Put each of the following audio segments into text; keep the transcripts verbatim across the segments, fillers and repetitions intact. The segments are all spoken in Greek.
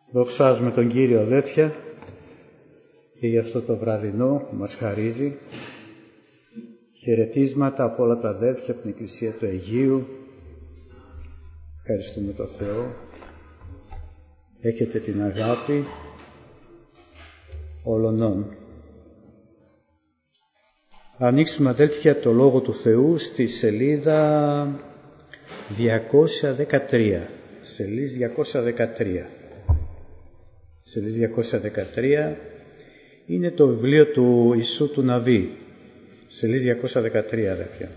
Δοξάζουμε τον Κύριο, αδέρφια, και για αυτό το βραδινό που μας χαρίζει. Χαιρετίσματα από όλα τα αδέρφια από την Εκκλησία του Αιγείου. Ευχαριστούμε τον Θεό. Έχετε την αγάπη όλων. Ανοίξουμε, αδέλφια, το Λόγο του Θεού στη σελίδα διακόσια δεκατρία. Σελίδα διακόσια δεκατρία. Σελίδα διακόσια δεκατρία είναι το βιβλίο του Ιησού του Ναβί. Σελίδα διακόσια δεκατρία, αδέλφια.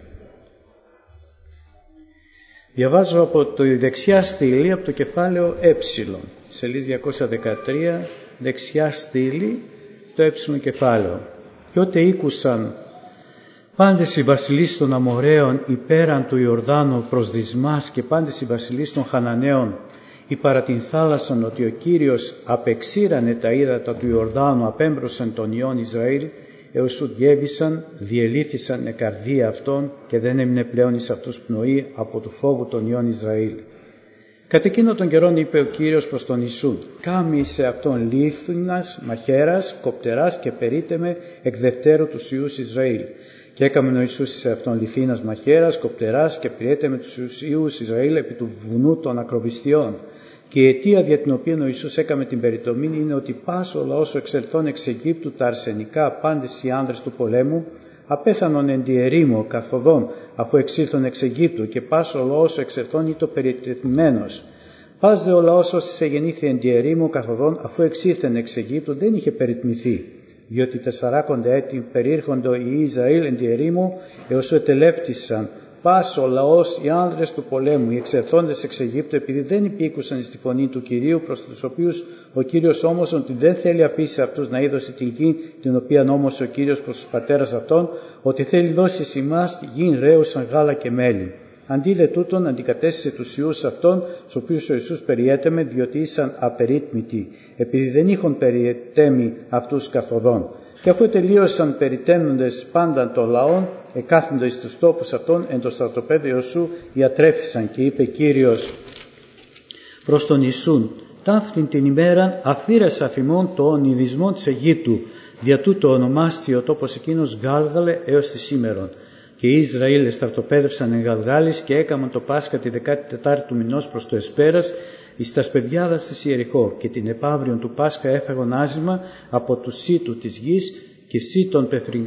Διαβάζω από τη δεξιά στήλη, από το κεφάλαιο Ε. Σελίδα διακόσια δεκατρία, δεξιά στήλη, το Ε κεφάλαιο. «Και ότε ήκουσαν πάντες οι βασιλείς των Αμοραίων υπέραν του Ιορδάνου προς Δυσμάς και πάντες οι βασιλείς των Χαναναίων ή παρά την θάλασσαν ότι ο Κύριος απεξήρανε τα ύδατα του Ιορδάνου απέμπροσαν των ιών Ισραήλ έως ου γέβησαν, διελήθησαν η καρδία αυτών και δεν έμεινε πλέον εις αυτούς πνοή από του φόβου των ιών Ισραήλ. Κατ' εκείνο τον καιρόν είπε ο Κύριος προς τον Ιησούν, κάμει σε αυτόν λίθουνας, μαχαίρας, κοπτεράς και περίτεμε εκ δευτέρου τους ιούς Ισραήλ. Και έκαμεν ο Ιησούς σε αυτόν λιθίνας μαχαίρας, κοπτεράς και πριέτεμε τους ιούς Ισραήλ επί του βουνού των ακροβιστιών. Και η αιτία δια την οποία ο Ιησούς έκαμε την περιτομήν είναι ότι πάσο ο λαός ο εξελθών εξ Αιγύπτου τα αρσενικά πάντες οι άνδρες του πολέμου απέθανον εν τη ερήμο καθοδόν αφού εξήλθον εξ Αιγύπτου και πάσο ο λαός ο εξελθών ήτο περιτεθειμένος. Πας δε ο λαός όσοι εγεννήθη εν τη ερήμο καθοδόν αφού εξήλθεν εξ Αιγύπτου δεν είχε περιτμηθεί. Διότι τεσσαράκοντα έτη περιήρχοντο οι Ισραήλ εν τη ερήμο έως ετελεύτησαν πας ο λαός οι άνδρες του πολέμου, οι εξελθόντες εξ Αιγύπτου, επειδή δεν υπήκουσαν στη φωνή του Κυρίου, προς τους οποίους ο Κύριος όμως ότι δεν θέλει αφήσει αυτούς να είδωσει την γη, την οποία νόμωσε ο Κύριος προς τους πατέρας αυτών, ότι θέλει δώσει εις ημάς γην ρέουσαν γάλα και μέλι. Αντί δε τούτον αντικατέστησε τους ιούς αυτών, τους οποίους ο Ιησούς περιέτεμε, διότι ήσαν απερίτμητοι, επειδή δεν είχον περιετέμει αυτούς καθοδόν. Και αφού τελείωσαν περιτέμνοντες πάντα των λαών, εκάθοντο εις τους τόπους αυτών, εν το στρατοπέδιο σου ιατρέφησαν και είπε Κύριος προς τον Ιησούν, ταύτην την ημέραν αφήρες αφημών το ονειδισμό της Αιγύπτου, δια τούτο ονομάστη ο τόπος εκείνος Γάλγαλε έως τη σήμερον. Και οι Ισραήλ στρατοπέδευσαν εν Γαλγάλης και έκαμαν το Πάσχα τη δεκάτη τετάρτη του μηνός προς το Εσπέρας εις τας παιδιάδας της Ιεριχώ και την επαύριον του Πάσχα έφαγον άζημα από του σύτου της γης και σύτων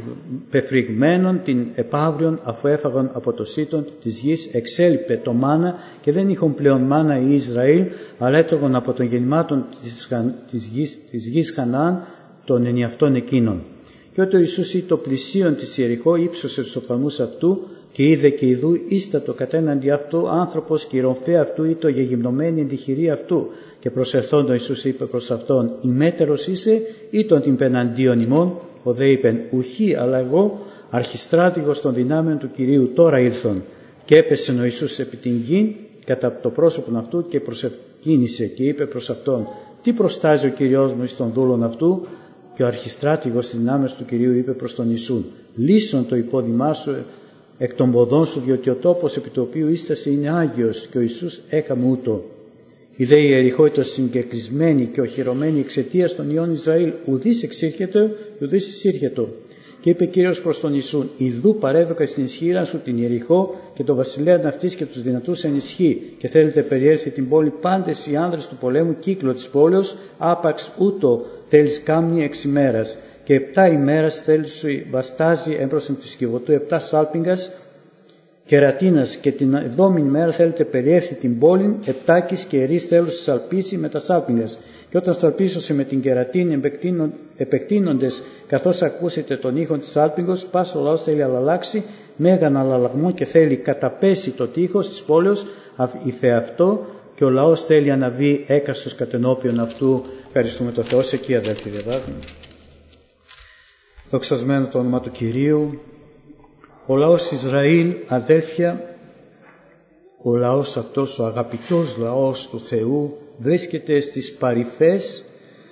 πεφρυγμένων την επαύριον αφού έφαγον από το σύτον της γης εξέλιπε το μάνα και δεν είχον πλέον μάνα οι Ισραήλ αλλά έτρωγον από των γεννημάτων της, της, γης, της γης Χαναάν των ενιαυτών εκείνων. Και όταν ο Ιησούς ήτο πλησίον της Ιεριχώ ύψωσε τους οφθαλμούς αυτού και είδε και ιδού ίστατο κατέναντι αυτού άνθρωπος και η ρομφαία αυτού ήτο γεγυμνομένη εν τη χειρή αυτού. Και προσερθών τον Ιησούς είπε προς αυτόν, ημέτερος είσαι ή τον την πεναντίον ημών. Ο δε είπεν, ουχή, αλλά εγώ αρχιστράτηγος των δυνάμεων του Κυρίου τώρα ήλθον. Και έπεσε ο Ιησούς επί την γη κατά το πρόσωπον αυτού και προσευκίνησε και είπε προς αυτόν, τι προστάζει ο Κυριός μου εις των δούλων αυτού. Και ο αρχιστράτηγος της δυνάμεως του Κυρίου είπε προς τον Ιησούν, λύσον το υπόδημά σου εκ των ποδών σου, διότι ο τόπος επί του οποίου ίστασε είναι Άγιος. Και ο Ιησούς έκαμε ούτω. Η δε η Ιεριχώ ήταν συγκεκρισμένη και οχυρωμένη εξαιτίας των ιών Ισραήλ, ουδής εξήρχεται, ουδής εισήρχετο. Και είπε Κύριος προς τον Ιησούν, ιδού παρέδωκα στην ισχύρα σου την Ιεριχώ και το βασιλέαν αυτής και τους δυνατούς εν ισχύ. Και θέλετε περιέλθει την πόλη πάντες οι άνδρες του πολέμου κύκλο της πόλεως, άπαξ ούτω θέλεις κάμνη εξ ημέρας. Και επτά ημέρας θέλει σου βαστάζει έμπροσθεν της κυβωτού επτά σάλπιγγας κερατίνας και την εβδόμην μέρα θέλετε περιέλθει την πόλη επτάκης και ερείς θέλουν σαλπίσει με τα σάλπιγγας. Και όταν σαλπίσωσε με την κερατίνη επεκτείνοντες καθώς ακούσετε τον ήχον της σάλπιγγος, πας ο λαός θέλει αλλάξει μέγαν αλλαγμό και θέλει καταπέσει το τείχος της πόλεως υφε αυτό και ο λαός θέλει αναβεί έκαστος κατενώπιον αυτού. Ευχαριστούμε το Θεό. Σε εκεί, αδέλφοι, διαβάζουμε. Δοξασμένο το όνομα του Κυρίου. Ο λαός Ισραήλ, αδέλφια, ο λαός αυτός, ο αγαπητός λαός του Θεού, βρίσκεται στις παρυφές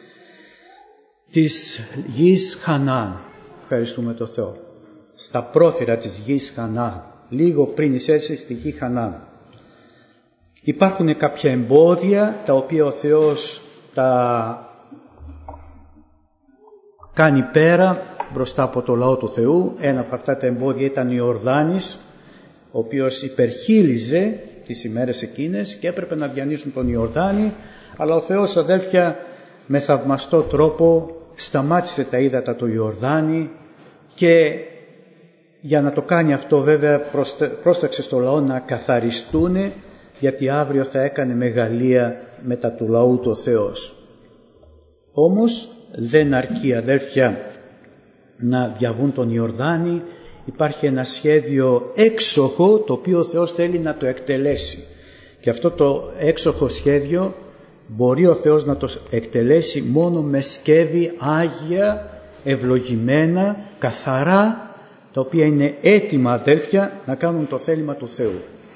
της γης Χαναάν. Ευχαριστούμε το Θεό. Στα πρόθυρα της γης Χαναάν, λίγο πριν εισέλθει στη γη Χαναάν. Υπάρχουν κάποια εμπόδια τα οποία ο Θεός τα κάνει πέρα μπροστά από το λαό του Θεού. Ένα από αυτά τα εμπόδια ήταν ο Ιορδάνης, ο οποίος υπερχείλιζε τις ημέρες εκείνες και έπρεπε να διανύσουν τον Ιορδάνη, αλλά ο Θεός, αδέλφια, με θαυμαστό τρόπο σταμάτησε τα ύδατα του Ιορδάνη και για να το κάνει αυτό βέβαια πρόσταξε στο λαό να καθαριστούν, γιατί αύριο θα έκανε μεγαλεία μετά του λαού του ο Θεός. Όμως δεν αρκεί, αδέλφια, να διαβούν τον Ιορδάνη. Υπάρχει ένα σχέδιο έξοχο το οποίο ο Θεός θέλει να το εκτελέσει, και αυτό το έξοχο σχέδιο μπορεί ο Θεός να το εκτελέσει μόνο με σκεύη άγια, ευλογημένα, καθαρά, τα οποία είναι έτοιμα, αδέλφια, να κάνουν το θέλημα του Θεού.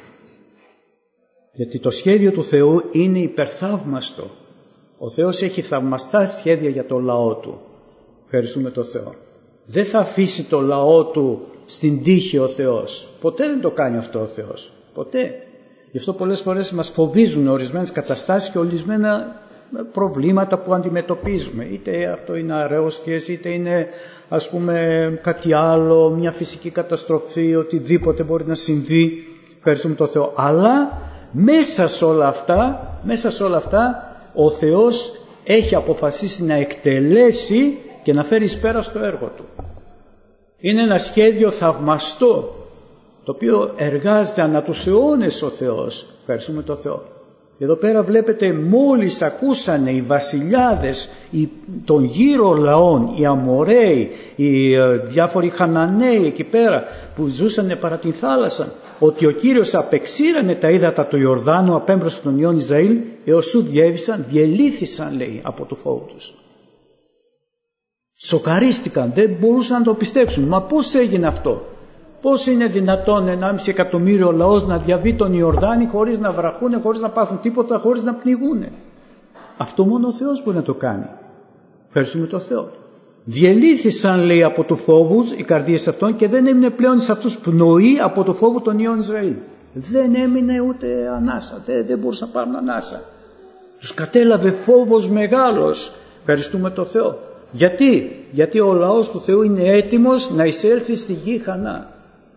Γιατί το σχέδιο του Θεού είναι υπερθαύμαστο. Ο Θεός έχει θαυμαστά σχέδια για το λαό Του. Ευχαριστούμε τον Θεό. Δεν θα αφήσει το λαό Του στην τύχη ο Θεός. Ποτέ δεν το κάνει αυτό ο Θεός. Ποτέ. Γι' αυτό πολλές φορές μας φοβίζουν ορισμένες καταστάσεις και ορισμένα προβλήματα που αντιμετωπίζουμε. Είτε αυτό είναι αρρώστιες, είτε είναι ας πούμε κάτι άλλο, μια φυσική καταστροφή, οτιδήποτε μπορεί να συμβεί. Ευχαριστούμε τον Θεό. Αλλά μέσα σε όλα αυτά, μέσα σε όλα αυτά ο Θεός έχει αποφασίσει να εκτελέσει και να φέρει εις πέρα στο έργο Του. Είναι ένα σχέδιο θαυμαστό, το οποίο εργάζεται ανά τους αιώνες ο Θεός. Ευχαριστούμε τον Θεό. Εδώ πέρα βλέπετε, μόλις ακούσανε οι βασιλιάδες οι, των γύρω λαών, οι Αμοραίοι, οι ε, διάφοροι Χαναναίοι εκεί πέρα που ζούσαν παρά την θάλασσα, ότι ο Κύριος απεξήρανε τα ύδατα του Ιορδάνου απέμπρος των ιών Ισραήλ, έως σου διέβησαν, διελύθησαν, λέει, από το φόβο τους. Σοκαρίστηκαν, δεν μπορούσαν να το πιστέψουν. Μα πώς έγινε αυτό? Πώς είναι δυνατόν ενάμιση εκατομμύριο λαός να διαβεί τον Ιορδάνη χωρίς να βραχούν, χωρίς να πάθουν τίποτα, χωρίς να πνιγούν? Αυτό μόνο ο Θεός μπορεί να το κάνει. Ευχαριστούμε τον Θεό. Διελύθησαν, λέει, από του φόβους οι καρδίες αυτών και δεν έμεινε πλέον σε αυτούς πνοή από το φόβο των ιών Ισραήλ. Δεν έμεινε ούτε ανάσα, δεν, δεν μπορούσαν να πάρουν ανάσα. Τους κατέλαβε φόβος μεγάλος. Ευχαριστούμε τον Θεό. Γιατί? Γιατί ο λαός του Θεού είναι έτοιμος να εισέλθει στη γη Χανά.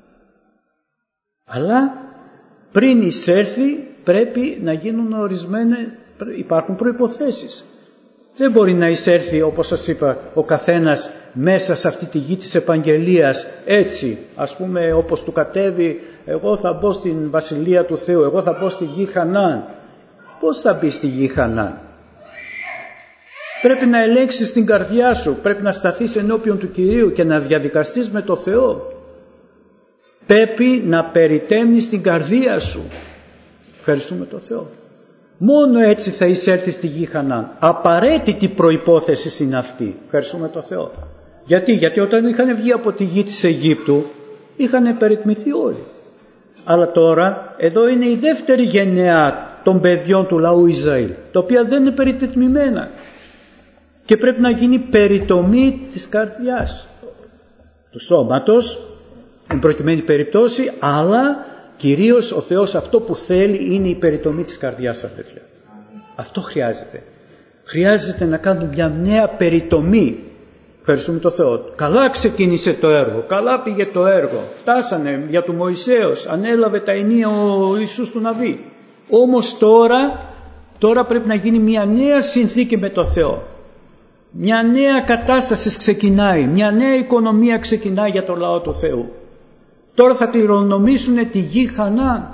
Αλλά πριν εισέλθει πρέπει να γίνουν ορισμένες, υπάρχουν προϋποθέσεις. Δεν μπορεί να εισέλθει, όπως σας είπα, ο καθένας μέσα σε αυτή τη γη της επαγγελίας έτσι, ας πούμε, όπως του κατέβει, εγώ θα μπω στην βασιλεία του Θεού, εγώ θα μπω στη γη Χανάν. Πώς θα μπει στη γη Χανάν? Πρέπει να ελέγξεις την καρδιά σου, πρέπει να σταθείς ενώπιον του Κυρίου και να διαδικαστείς με το Θεό. Πρέπει να περιτέμνεις την καρδία σου. Ευχαριστούμε τον Θεό. Μόνο έτσι θα εισέλθει στη γη Χανάν. Απαραίτητη προϋπόθεση είναι αυτή. Ευχαριστούμε τον Θεό. Γιατί? Γιατί όταν είχαν βγει από τη γη της Αιγύπτου είχαν περιτμηθεί όλοι. Αλλά τώρα εδώ είναι η δεύτερη γενεά των παιδιών του λαού Ισραήλ, τα οποία δεν είναι περιτετμημένα. Και πρέπει να γίνει περιτομή της καρδιάς, του σώματος, εν προκειμένη περιπτώσει, αλλά κυρίως ο Θεός αυτό που θέλει είναι η περιτομή της καρδιάς, αδελφιά. Αυτό χρειάζεται. Χρειάζεται να κάνουμε μια νέα περιτομή. Ευχαριστούμε τον Θεό. Καλά ξεκίνησε το έργο, καλά πήγε το έργο. Φτάσανε για του Μωυσέως, ανέλαβε τα ενία ο Ιησούς του Ναβί. Όμως τώρα, τώρα πρέπει να γίνει μια νέα συνθήκη με το Θεό. Μια νέα κατάσταση ξεκινάει, μια νέα οικονομία ξεκινάει για το λαό του Θεού. Τώρα θα κληρονομήσουν τη γη Χανάν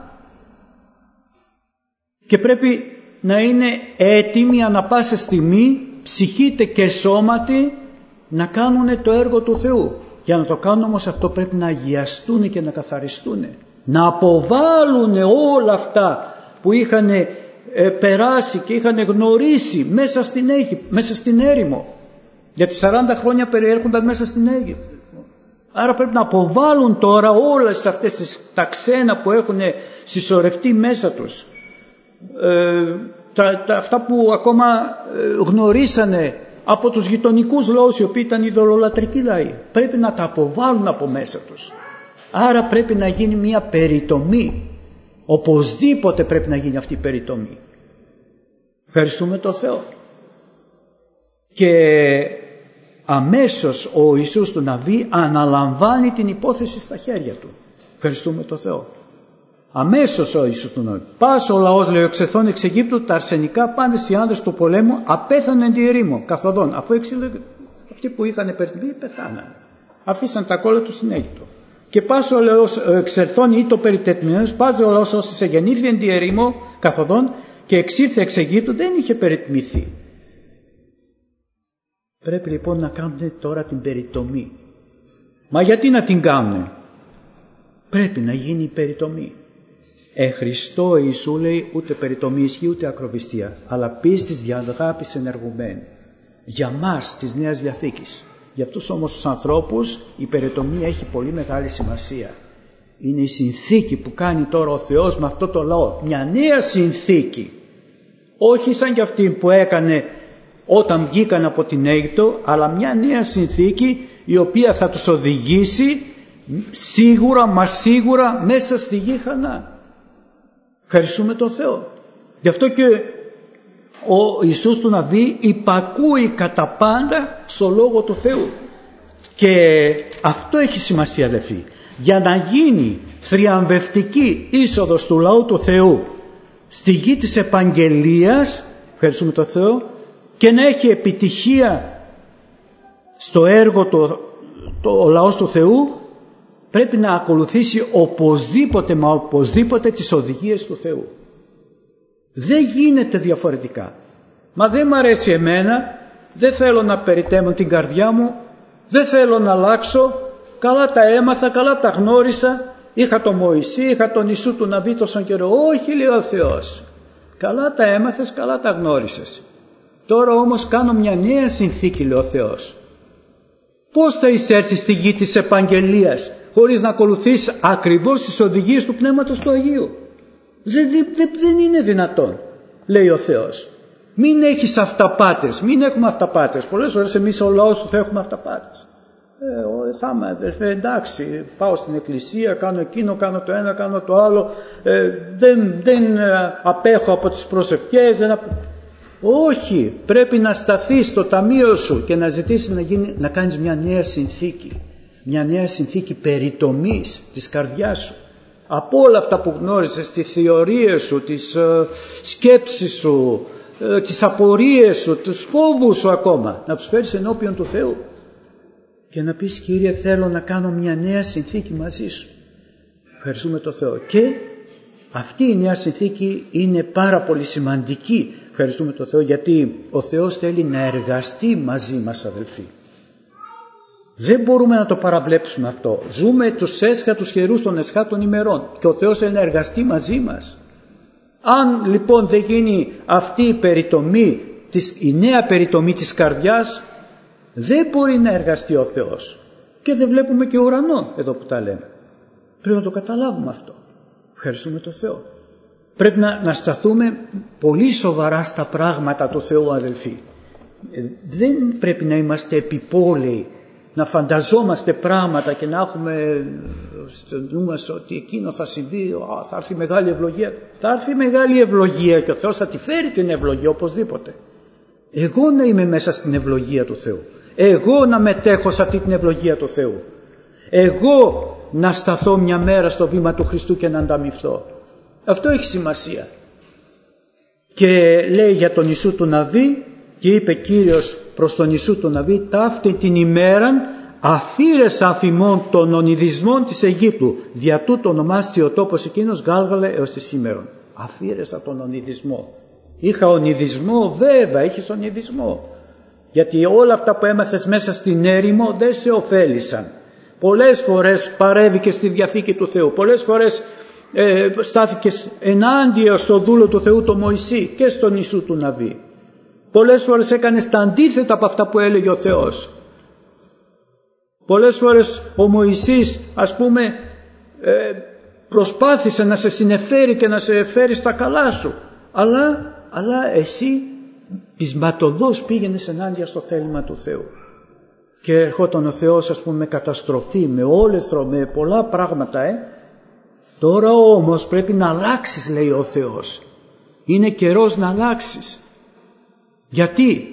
και πρέπει να είναι έτοιμοι ανα πάσα στιγμή, ψυχήτε και σώματι, να κάνουν το έργο του Θεού. Για να το κάνουν όμως αυτό πρέπει να αγιαστούν και να καθαριστούν, να αποβάλουν όλα αυτά που είχαν ε, περάσει και είχαν γνωρίσει μέσα στην Αίγυπτο, μέσα στην έρημο. Γιατί σαράντα χρόνια περιέρχονταν μέσα στην Αίγυπτο. Άρα πρέπει να αποβάλουν τώρα όλες αυτές τις, τα ξένα που έχουν συσσωρευτεί μέσα τους. Ε, τα, τα, αυτά που ακόμα ε, γνωρίσανε από τους γειτονικούς λαούς, οι οποίοι ήταν ειδωλολατρικοί λαοί. Πρέπει να τα αποβάλουν από μέσα τους. Άρα πρέπει να γίνει μια περιτομή. Οπωσδήποτε πρέπει να γίνει αυτή η περιτομή. Ευχαριστούμε τον Θεό. Και αμέσως ο Ιησούς του Ναβί αναλαμβάνει την υπόθεση στα χέρια του. Ευχαριστούμε τον Θεό. Αμέσως ο Ιησούς του Ναβί. Πας ο λαός, λέει, ο εξελθών εξ Αιγύπτου, τα αρσενικά πάντες οι άνδρες του πολέμου απέθαναν τη ερήμο καθοδόν. Αφού εξήλεγε, αυτοί που είχαν περιτυμεί πεθάναν. Αφήσαν τα κόλλα του στην Αίγυπτο. Και πας ο λαός εξελθών ή το περιτετημένος, πας ο λαός όσοι σε γεννήθη εν τη ερήμο καθοδόν και εξήλθε εξ Αιγύπτου, δεν είχε περιτμηθεί. Πρέπει λοιπόν να κάνουν τώρα την περιτομή. Μα γιατί να την κάνουν? Πρέπει να γίνει η περιτομή. Εν Χριστώ Ιησού, λέει, ούτε περιτομή ισχύει ούτε ακροβιστία, αλλά πίστης δια αγάπης ενεργουμένη. Για μας της Νέας Διαθήκης. Για αυτούς όμως τους ανθρώπους η περιτομή έχει πολύ μεγάλη σημασία. Είναι η συνθήκη που κάνει τώρα ο Θεός με αυτό το λαό. Μια νέα συνθήκη. Όχι σαν και αυτή που έκανε όταν βγήκαν από την Αίγυπτο, αλλά μια νέα συνθήκη η οποία θα τους οδηγήσει σίγουρα μα σίγουρα μέσα στη γη Χανά. Ευχαριστούμε τον Θεό. Γι' αυτό και ο Ιησούς του Ναβί υπακούει κατά πάντα στο Λόγο του Θεού. Και αυτό έχει σημασία, αδελφοί. Για να γίνει θριαμβευτική είσοδος του λαού του Θεού στη γη της επαγγελίας, ευχαριστούμε τον Θεό, και να έχει επιτυχία στο έργο του το, ο λαός του Θεού, πρέπει να ακολουθήσει οπωσδήποτε μα οπωσδήποτε τις οδηγίες του Θεού. Δεν γίνεται διαφορετικά. Μα δεν μ' αρέσει εμένα, δεν θέλω να περιτέμω την καρδιά μου, δεν θέλω να αλλάξω, καλά τα έμαθα, καλά τα γνώρισα, είχα τον Μωυσή, είχα τον Ιησού του Ναβί τόσον καιρό. Όχι, λέει ο Θεός, καλά τα έμαθες, καλά τα γνώρισες. Τώρα όμως κάνω μια νέα συνθήκη, λέει ο Θεός. Πώς θα εισέρθεις στη γη της επαγγελίας χωρίς να ακολουθείς ακριβώς τις οδηγίες του Πνεύματος του Αγίου? Δεν, δεν, δεν είναι δυνατόν, λέει ο Θεός. Μην έχεις αυταπάτες, μην έχουμε αυταπάτες. Πολλές φορές εμείς ο λαός του θα έχουμε αυταπάτες. Ε, θα είμαι αδερφέ, εντάξει, πάω στην εκκλησία, κάνω εκείνο, κάνω το ένα, κάνω το άλλο, ε, δεν, δεν απέχω από τις προσευχές, δεν απέχω. Όχι, πρέπει να σταθείς στο ταμείο σου και να ζητήσεις να, γίνει, να κάνεις μια νέα συνθήκη. Μια νέα συνθήκη περιτομής της καρδιάς σου. Από όλα αυτά που γνώρισες, τις θεωρίες σου, τις ε, σκέψεις σου, ε, τις απορίες σου, τους φόβους σου ακόμα, να τους φέρεις ενώπιον του Θεού. Και να πεις, Κύριε, θέλω να κάνω μια νέα συνθήκη μαζί σου. Ευχαριστούμε τον Θεό. Και αυτή η νέα συνθήκη είναι πάρα πολύ σημαντική. Ευχαριστούμε τον Θεό, γιατί ο Θεός θέλει να εργαστεί μαζί μας, αδελφοί. Δεν μπορούμε να το παραβλέψουμε αυτό. Ζούμε τους έσχατους καιρούς των εσχάτων ημερών και ο Θεός θέλει να εργαστεί μαζί μας. Αν λοιπόν δεν γίνει αυτή η περιτομή, η νέα περιτομή της καρδιάς, δεν μπορεί να εργαστεί ο Θεός. Και δεν βλέπουμε και ουρανό εδώ που τα λέμε. Πρέπει να το καταλάβουμε αυτό. Ευχαριστούμε τον Θεό. Πρέπει να, να σταθούμε πολύ σοβαρά στα πράγματα του Θεού, αδελφοί. Δεν πρέπει να είμαστε επιπόλαιοι, να φανταζόμαστε πράγματα και να έχουμε στο νου μας ότι εκείνο θα συμβεί, θα έρθει μεγάλη ευλογία. Θα έρθει μεγάλη ευλογία και ο Θεός θα τη φέρει την ευλογία οπωσδήποτε. Εγώ να είμαι μέσα στην ευλογία του Θεού. Εγώ να μετέχω σε αυτή την ευλογία του Θεού. Εγώ να σταθώ μια μέρα στο βήμα του Χριστού και να ανταμυφθώ. Αυτό έχει σημασία. Και λέει για τον Ιησού του Ναβί, και είπε Κύριος προς τον Ιησού του Ναβί, ταύτη την ημέραν αφήρεσα αφημών των ονειδισμών της Αιγύπτου, δια τούτο ονομάστη ο τόπος εκείνος Γάλγαλα έως τη σήμερον. Αφήρεσα τον ονειδισμό. Είχα ονειδισμό, βέβαια είχες ονειδισμό. Γιατί όλα αυτά που έμαθες μέσα στην έρημο δεν σε ωφέλησαν. Πολλές φορές παρέβηκες στη Διαθήκη του Θεού. Πολλές φορές ε, στάθηκες ενάντια στο δούλο του Θεού, τον Μωυσή, και στον Ιησού του Ναβί. Πολλές φορές έκανες τα αντίθετα από αυτά που έλεγε ο Θεός. Πολλές φορές ο Μωυσής, ας πούμε, ε, προσπάθησε να σε συνεφέρει και να σε φέρει στα καλά σου. Αλλά, αλλά εσύ πεισματωδώς πήγαινες ενάντια στο θέλημα του Θεού. Και ερχόταν ο Θεός, ας πούμε, με καταστροφή, με όλεθρο, με πολλά πράγματα. Ε. Τώρα όμως πρέπει να αλλάξεις, λέει ο Θεός. Είναι καιρός να αλλάξεις. Γιατί?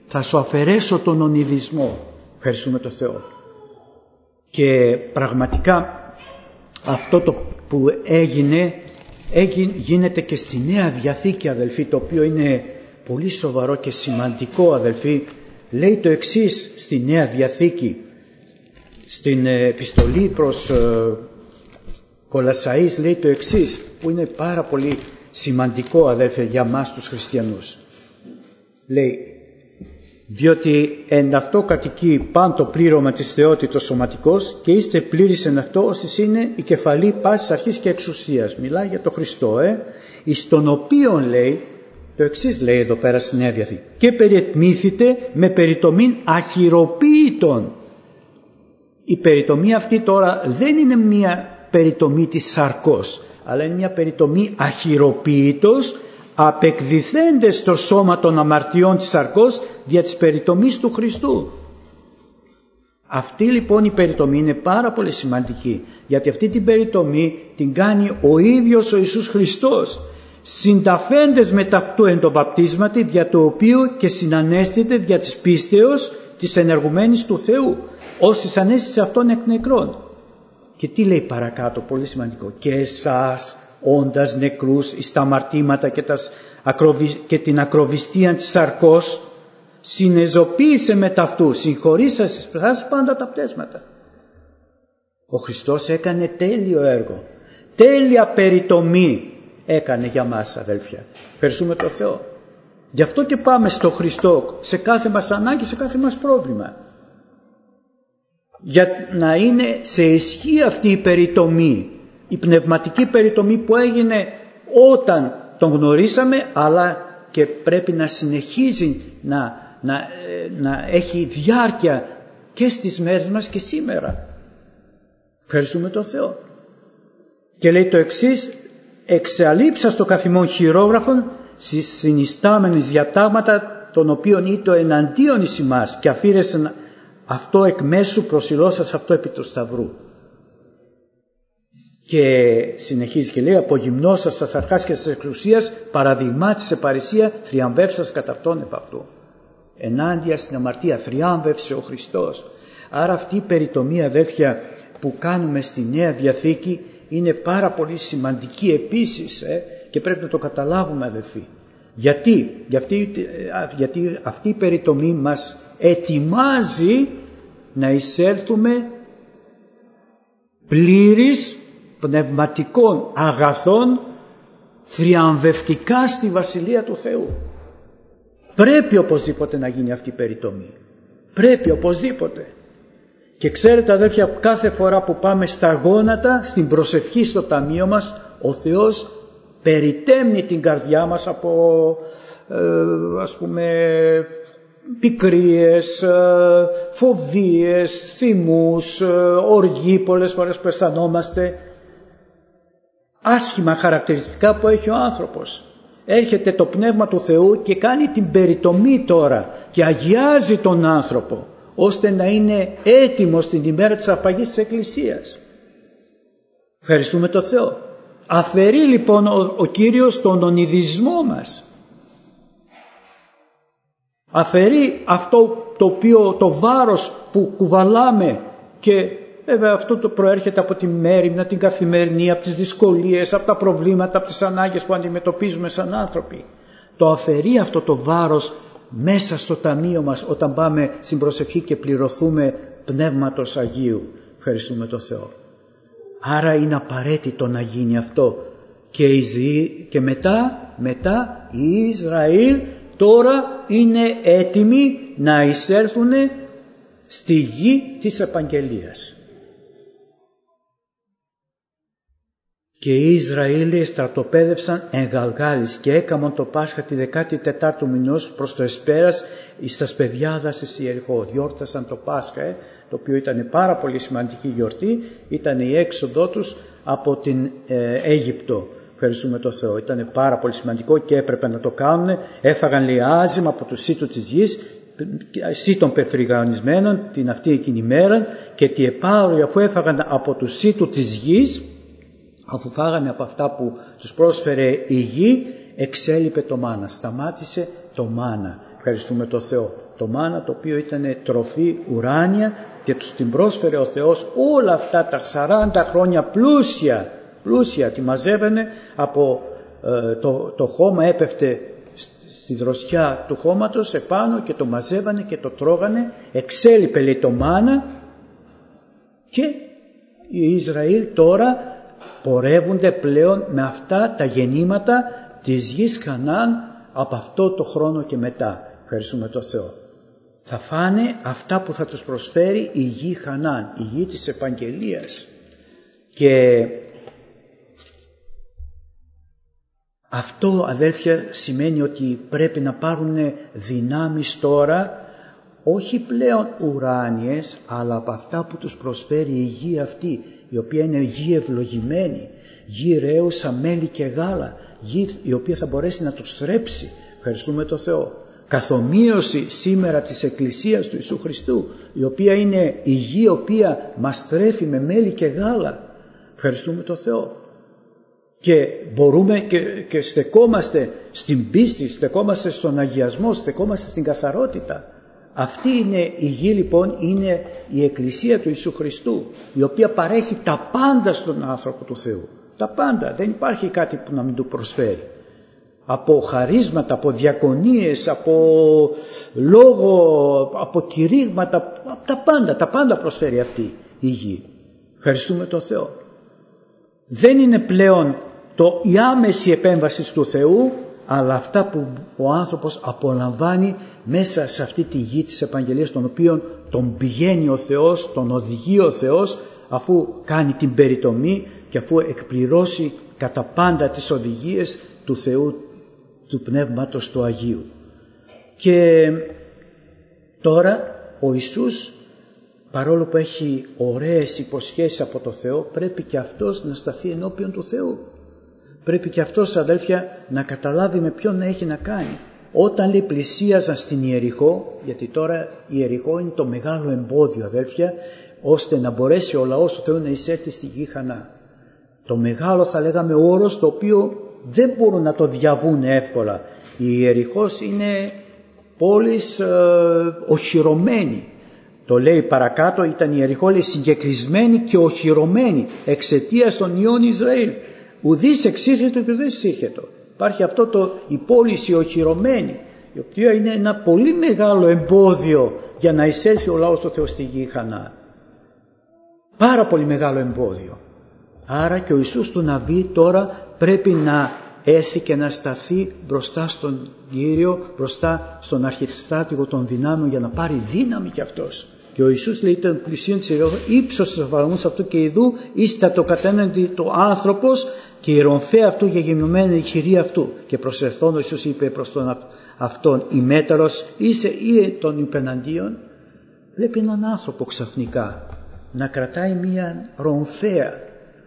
θα σου αφαιρέσω τον ονειδισμό. Ευχαριστούμε τον Θεό. Και πραγματικά αυτό το που έγινε, έγινε γίνεται και στη Νέα Διαθήκη, αδελφοί, το οποίο είναι πολύ σοβαρό και σημαντικό, αδελφοί. Λέει το εξής στη Νέα Διαθήκη, στην επιστολή προς ε, Κολασσαείς, λέει το εξής, που είναι πάρα πολύ σημαντικό, αδέλφια, για μας τους χριστιανούς. Λέει, διότι εν αυτό κατοικεί παν το πλήρωμα της θεότητος σωματικός και είστε πλήρης εν αυτό όσοι είναι η κεφαλή πάσης αρχής και εξουσίας. Μιλάει για το Χριστό, ε, εις τον οποίον, λέει, το εξής λέει εδώ πέρα στη Νέα Διαθήκη, και περιετμήθητε με περιτομήν αχυροποίητον. Η περιτομή αυτή τώρα δεν είναι μια περιτομή της σαρκός, αλλά είναι μια περιτομή αχυροποίητος, απεκδηθέντες στο σώμα των αμαρτιών της σαρκός δια της περιτομής του Χριστού. Αυτή λοιπόν η περιτομή είναι πάρα πολύ σημαντική, γιατί αυτή την περιτομή την κάνει ο ίδιος ο Ιησούς Χριστός, συνταφέντες με ταυτού εν το βαπτίσματι, δια του οποίου και συνανέστητε δια της πίστεως της ενεργουμένης του Θεού, όσοι ανέστησε αυτόν εκ νεκρών. Και τι λέει παρακάτω, πολύ σημαντικό, και εσάς όντας νεκρούς εις τα αμαρτήματα και, τας, και την ακροβιστία της σαρκός, συνεζοποίησε με ταυτού, συγχωρήσας πάντα τα πτέσματα. Ο Χριστός έκανε τέλειο έργο, τέλεια περιτομή έκανε για μας, αδέλφια. Ευχαριστούμε τον Θεό. Γι' αυτό και πάμε στο Χριστό σε κάθε μας ανάγκη, σε κάθε μας πρόβλημα. Για να είναι σε ισχύ αυτή η περιτομή, η πνευματική περιτομή που έγινε όταν τον γνωρίσαμε, αλλά και πρέπει να συνεχίζει να, να, να έχει διάρκεια και στις μέρες μας και σήμερα. Ευχαριστούμε τον Θεό. Και λέει το εξής, εξαλείψας το καθημόν χειρόγραφον στις συνιστάμενες διατάγματα των οποίων ήτο εναντίον εις ημάς και αφήρεσαν αυτό εκ μέσου προσιλώσας αυτό επί του σταυρού. Και συνεχίζει και λέει, απογυμνώσας τα αρχάς και της εξουσίας, παραδειγμάτισε σε παρησία, θριαμβεύσας κατά αυτόν επ' αυτού. Ενάντια στην αμαρτία θριάμβευσε ο Χριστός. Άρα αυτή η περιτομή, αδέλφια, που κάνουμε στη Νέα Διαθήκη είναι πάρα πολύ σημαντική επίσης, ε, και πρέπει να το καταλάβουμε, αδελφοί. Γιατί? Γιατί, γιατί αυτή η περιτομή μας ετοιμάζει να εισέλθουμε πλήρης πνευματικών αγαθών θριαμβευτικά στη Βασιλεία του Θεού. Πρέπει οπωσδήποτε να γίνει αυτή η περιτομή. Πρέπει οπωσδήποτε. Και ξέρετε, αδέρφια, κάθε φορά που πάμε στα γόνατα, στην προσευχή στο ταμείο μας, ο Θεός περιτέμνει την καρδιά μας από ε, ας πούμε πικρίες, ε, φοβίες, θυμούς, ε, οργή πολλές φορές που αισθανόμαστε, άσχημα χαρακτηριστικά που έχει ο άνθρωπος. Έρχεται το Πνεύμα του Θεού και κάνει την περιτομή τώρα και αγιάζει τον άνθρωπο ώστε να είναι έτοιμος την ημέρα της απαγής της Εκκλησίας. Ευχαριστούμε τον Θεό. Αφαιρεί λοιπόν ο, ο Κύριος τον ονειδισμό μας. Αφαιρεί αυτό το οποίο, το βάρος που κουβαλάμε, και βέβαια αυτό το προέρχεται από τη μέριμνα, την καθημερινή, από τις δυσκολίες, από τα προβλήματα, από τις ανάγκες που αντιμετωπίζουμε σαν άνθρωποι. Το αφαιρεί αυτό το βάρος μέσα στο ταμείο μας όταν πάμε στην προσευχή και πληρωθούμε Πνεύματος Αγίου. Ευχαριστούμε τον Θεό. Άρα είναι απαραίτητο να γίνει αυτό. Και, και μετά, μετά οι Ισραήλ τώρα είναι έτοιμοι να εισέλθουν στη γη της επαγγελίας. Και οι Ισραήλοι στρατοπέδευσαν εν Γαλγάλης και έκαμον το Πάσχα τη δεκάτη τετάρτου μηνός προς το Εσπέρας εις τας πεδιάδας εις Ιεριχώ. Διόρτασαν το Πάσχα, ε, το οποίο ήταν πάρα πολύ σημαντική γιορτή, ήταν η έξοδό τους από την ε, Αίγυπτο. Ευχαριστούμε τον Θεό. Ήταν πάρα πολύ σημαντικό και έπρεπε να το κάνουν. Έφαγαν λέει άζημα από τους σύτου της γης, σύτων πεφρυγανισμένων την αυτή εκείνη μέρα, και τι επάρροι αφού έφαγαν από τους σύτου της γης, αφού φάγανε από αυτά που τους πρόσφερε η γη, εξέλιπε το μάνα, σταμάτησε το μάνα. Ευχαριστούμε το Θεό. Το μάνα το οποίο ήταν τροφή ουράνια και τους την πρόσφερε ο Θεός όλα αυτά τα σαράντα χρόνια πλούσια, πλούσια τη μαζεύανε από ε, το, το χώμα έπεφτε στη δροσιά του χώματος επάνω και το μαζεύανε και το τρώγανε, εξέλιπε λέει το μάνα και οι Ισραήλ τώρα πορεύονται πλέον με αυτά τα γεννήματα της γης Χανaan από αυτό το χρόνο και μετά. Ευχαριστούμε τον Θεό. Θα φάνε αυτά που θα τους προσφέρει η γη Χανaan, η γη της επαγγελίας. Και αυτό, αδέλφια, σημαίνει ότι πρέπει να πάρουν δυνάμεις τώρα, όχι πλέον ουράνιες, αλλά από αυτά που τους προσφέρει η γη αυτή, η οποία είναι γη ευλογημένη, γη ρέουσα μέλι και γάλα, γη η οποία θα μπορέσει να τους θρέψει. Ευχαριστούμε τον Θεό. Καθομοίωση σήμερα της Εκκλησίας του Ιησού Χριστού, η οποία είναι η γη η οποία μας θρέφει με μέλι και γάλα. Ευχαριστούμε τον Θεό. Και μπορούμε και, και στεκόμαστε στην πίστη, στεκόμαστε στον αγιασμό, στεκόμαστε στην καθαρότητα. Αυτή είναι η γη λοιπόν, είναι η Εκκλησία του Ιησού Χριστού, η οποία παρέχει τα πάντα στον άνθρωπο του Θεού. Τα πάντα, δεν υπάρχει κάτι που να μην του προσφέρει. Από χαρίσματα, από διακονίες, από λόγο, από κηρύγματα, τα πάντα, τα πάντα προσφέρει αυτή η γη. Ευχαριστούμε τον Θεό. Δεν είναι πλέον το, η άμεση επέμβαση του Θεού, αλλά αυτά που ο άνθρωπος απολαμβάνει μέσα σε αυτή τη γη της επαγγελίας, τον οποίον τον πηγαίνει ο Θεός, τον οδηγεί ο Θεός, αφού κάνει την περιτομή και αφού εκπληρώσει κατά πάντα τις οδηγίες του Θεού, του Πνεύματος του Αγίου. Και τώρα ο Ιησούς, παρόλο που έχει ωραίες υποσχέσεις από το Θεό, πρέπει και αυτός να σταθεί ενώπιον του Θεού. Πρέπει και αυτός, αδέλφια, να καταλάβει με ποιον έχει να κάνει. Όταν λέει πλησίαζαν στην Ιεριχώ, γιατί τώρα η Ιεριχώ είναι το μεγάλο εμπόδιο, αδέλφια, ώστε να μπορέσει ο λαός του Θεού να εισέλθει στη γη Χανaan. Το μεγάλο, θα λέγαμε, όρος, το οποίο δεν μπορούν να το διαβούν εύκολα. Η Ιεριχώς είναι πόλης ε, οχυρωμένη. Το λέει παρακάτω, ήταν η Ιεριχώ λέει, συγκεκρισμένη και οχυρωμένη εξαιτίας των ιών Ισραήλ. Ουδής εξήρχεται και ουδής εισήρχεται. Υπάρχει αυτό το, η πόλη η οχυρωμένη, η οποία είναι ένα πολύ μεγάλο εμπόδιο για να εισέλθει ο λαός του Θεού στη γη Χανaan. Πάρα πολύ μεγάλο εμπόδιο. Άρα και ο Ιησούς του Ναβί τώρα πρέπει να έρθει και να σταθεί μπροστά στον Κύριο, μπροστά στον αρχιστράτηγο των δυνάμεων, για να πάρει δύναμη κι αυτός. Και ο Ιησούς λέει ήταν πλησίον της Ιεριχώ, ύψος της αφαρμούς αυτού και ειδού, ήστα το κατέναντι το άνθρωπος και η ρομφαία αυτού γεγεννωμένη η χειρή αυτού. Και προσερθών ο Ιησούς είπε προς τον αυτόν, ημέταρος είσαι ή τον υπεναντίον. Βλέπει έναν άνθρωπο ξαφνικά να κρατάει μία ρομφαία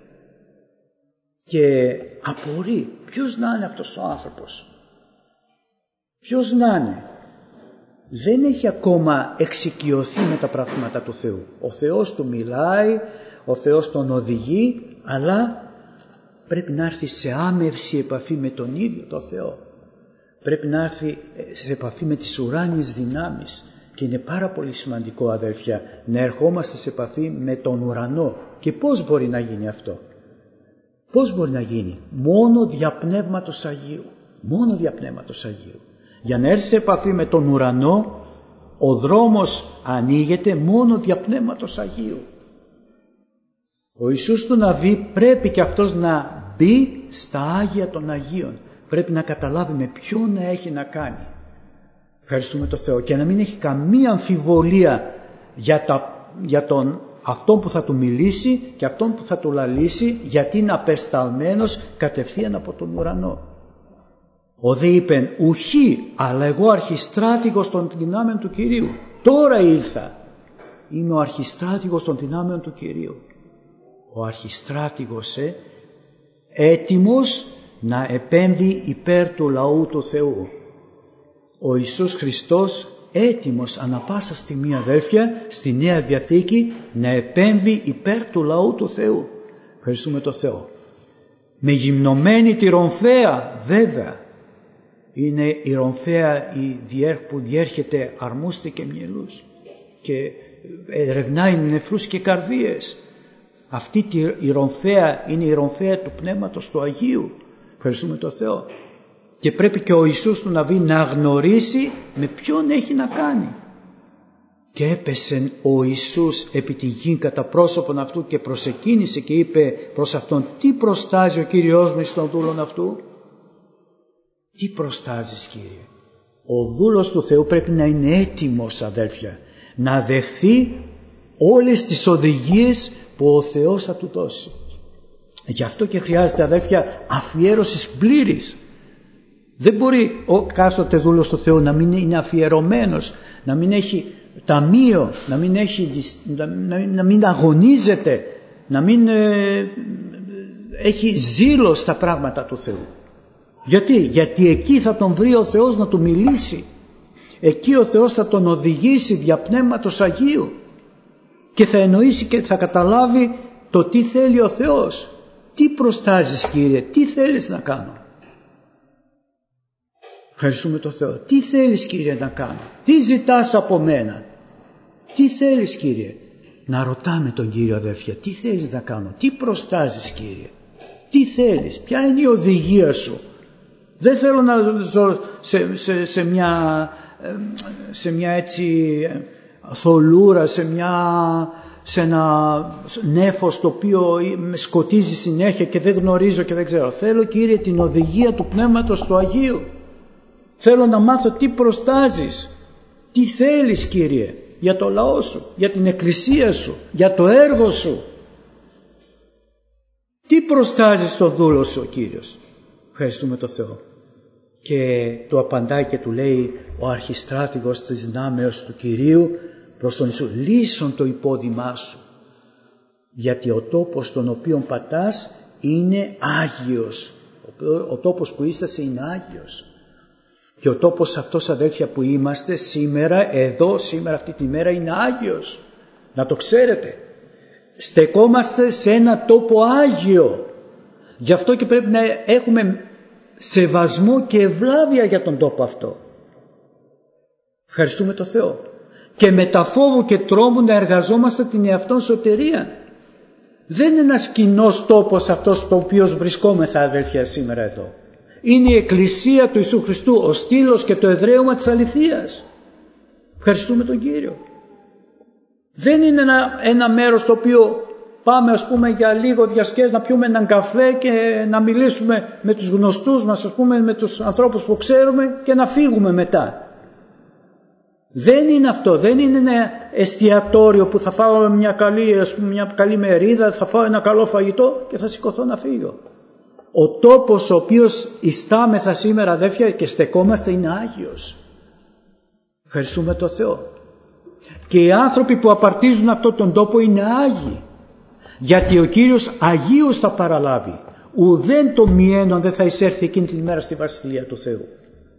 και απορεί ποιος να είναι αυτός ο άνθρωπος, ποιος να είναι. Δεν έχει ακόμα εξοικειωθεί με τα πράγματα του Θεού. Ο Θεός του μιλάει, ο Θεός τον οδηγεί, αλλά πρέπει να έρθει σε άμεση επαφή με τον ίδιο τον Θεό. Πρέπει να έρθει σε επαφή με τις ουράνιες δυνάμεις. Και είναι πάρα πολύ σημαντικό, αδέρφια, να ερχόμαστε σε επαφή με τον ουρανό. Και πώς μπορεί να γίνει αυτό? Πώς μπορεί να γίνει? Μόνο δια Πνεύματος Αγίου. Μόνο δια Πνεύματος Αγίου. Για να έρθει σε επαφή με τον ουρανό, ο δρόμος ανοίγεται μόνο δια Πνεύματος Αγίου. Ο Ιησούς του Ναβί πρέπει και αυτός να μπει στα Άγια των Αγίων. Πρέπει να καταλάβει με ποιον να έχει να κάνει. Ευχαριστούμε τον Θεό. Και να μην έχει καμία αμφιβολία για, τα, για τον αυτόν που θα του μιλήσει και αυτόν που θα του λαλήσει, γιατί είναι απεσταλμένος κατευθείαν από τον ουρανό. Ο δε είπεν ουχή, αλλά εγώ αρχιστράτηγος των δυνάμεων του Κυρίου. Τώρα ήλθα. Είμαι ο αρχιστράτηγος των δυνάμεων του Κυρίου. Ο αρχιστράτηγος ε, έτοιμος να επέμβει υπέρ του λαού του Θεού. Ο Ιησούς Χριστός έτοιμος ανα πάσα στιγμή, αδέρφια, στη Νέα Διαθήκη να επέμβει υπέρ του λαού του Θεού. Ευχαριστούμε τον Θεό. Με γυμνωμένη τη ρομφαία, βέβαια, είναι η ρομφαία που διέρχεται αρμούστε και μυελούς και ερευνάει νεφρούς και καρδίες. Αυτή η ρομφαία είναι η ρομφαία του Πνεύματος του Αγίου. Ευχαριστούμε τον Θεό. Και πρέπει και ο Ιησούς του Ναβί να γνωρίσει με ποιον έχει να κάνει. Και έπεσε ο Ιησούς επί τη γη κατά πρόσωπον αυτού και προσεκίνησε και είπε προς αυτόν, τι προστάζει ο Κύριος μου στον δούλον αυτού? Τι προστάζεις, Κύριε? Ο δούλος του Θεού πρέπει να είναι έτοιμος, αδέλφια, να δεχθεί όλες τις οδηγίες που ο Θεός θα του δώσει. Γι' αυτό και χρειάζεται, αδέλφια, αφιέρωση πλήρης. Δεν μπορεί ο κάστοτε δούλος του Θεού να μην είναι αφιερωμένος, να μην έχει ταμείο, να μην, έχει, να μην αγωνίζεται, να μην ε, έχει ζήλο στα πράγματα του Θεού. Γιατί? Γιατί εκεί θα τον βρει ο Θεός να του μιλήσει. Εκεί ο Θεός θα τον οδηγήσει δια Πνεύματος Αγίου και θα εννοήσει και θα καταλάβει το τι θέλει ο Θεός. Τι προστάζεις, Κύριε? Τι θέλεις να κάνω? Ευχαριστούμε τον Θεό. Τι θέλεις, Κύριε, να κάνω? Τι ζητάς από μένα? Τι θέλεις, Κύριε? Να ρωτάμε τον Κύριο, αδέρφια, τι θέλεις να κάνω? Τι προστάζεις, Κύριε? Τι θέλεις? Ποια είναι η οδηγία σου? Δεν θέλω να ζω σε, σε, σε, μια, σε μια έτσι θολούρα, σε, μια, σε ένα νέφος το οποίο με σκοτίζει συνέχεια και δεν γνωρίζω και δεν ξέρω. Θέλω, Κύριε, την οδηγία του Πνεύματος του Αγίου. Θέλω να μάθω τι προστάζεις. Τι θέλεις, Κύριε, για το λαό σου, για την εκκλησία σου, για το έργο σου. Τι προστάζεις στον δούλο σου ο Κύριος? Ευχαριστούμε τον Θεό. Και του απαντάει και του λέει ο αρχιστράτηγος της δυνάμεως του Κυρίου προς τον Ιησού, λύσον το υπόδειμά σου, γιατί ο τόπος τον οποίον πατάς είναι Άγιος. Ο, ο τόπος πουίστασε είναι Άγιος. Και ο τόπος αυτός, αδέλφια, που είμαστε σήμερα, εδώ, σήμερα αυτή τη μέρα, είναι Άγιος. Να το ξέρετε. Στεκόμαστε σε ένα τόπο Άγιο. Γι' αυτό και πρέπει να έχουμε σεβασμό και ευλάβεια για τον τόπο αυτό. Ευχαριστούμε τον Θεό. Και με τα φόβου και τρόμου να εργαζόμαστε την εαυτόν σωτηρία. Δεν είναι ένας κοινός τόπος αυτός στο οποίο βρισκόμεθα, αδέλφια, σήμερα εδώ. Είναι η Εκκλησία του Ιησού Χριστού, ο στήλος και το εδραίωμα της αληθείας. Ευχαριστούμε τον Κύριο. Δεν είναι ένα, ένα μέρος στο οποίο πάμε, ας πούμε, για λίγο διασκέδαση, να πιούμε έναν καφέ και να μιλήσουμε με τους γνωστούς μας, ας πούμε, με τους ανθρώπους που ξέρουμε και να φύγουμε μετά. Δεν είναι αυτό. Δεν είναι ένα εστιατόριο που θα φάω μια καλή, ας πούμε, μια καλή μερίδα, θα φάω ένα καλό φαγητό και θα σηκωθώ να φύγω. Ο τόπος ο οποίος ιστάμεθα σήμερα, αδέφια, και στεκόμαστε είναι Άγιος. Ευχαριστούμε τον Θεό. Και οι άνθρωποι που απαρτίζουν αυτόν τον τόπο είναι Άγιοι. Γιατί ο Κύριος Αγίους θα παραλάβει. Ουδέν το μιένον δεν θα εισέρθει εκείνη την ημέρα στη Βασιλεία του Θεού.